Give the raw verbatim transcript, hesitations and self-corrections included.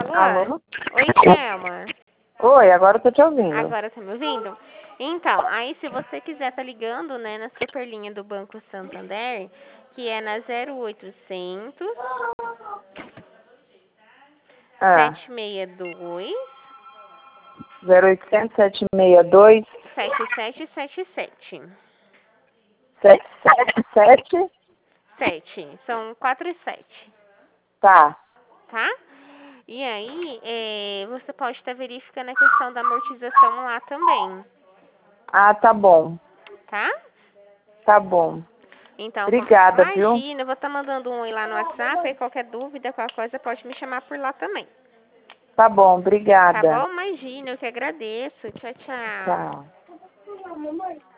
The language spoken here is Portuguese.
Alô? Oi, Thelma. Oi, agora eu tô te ouvindo. Agora tá me ouvindo? Então, aí se você quiser tá ligando, né, na superlinha do Banco Santander, que é na zero oitocentos, Ah, sete seis dois, zero oitocentos, sete seis dois, sete sete sete sete. sete sete sete. sete, são quatro e sete, Tá, tá? E aí, é, você pode estar verificando a questão da amortização lá também, ah, tá bom, tá? tá bom. Então, Obrigada, viu? imagina, eu vou estar mandando um oi lá no WhatsApp, aí qualquer dúvida, qualquer coisa, pode me chamar por lá também. Tá bom, Tá obrigada. bom? Imagina, eu que agradeço. Tchau, tchau. Tchau.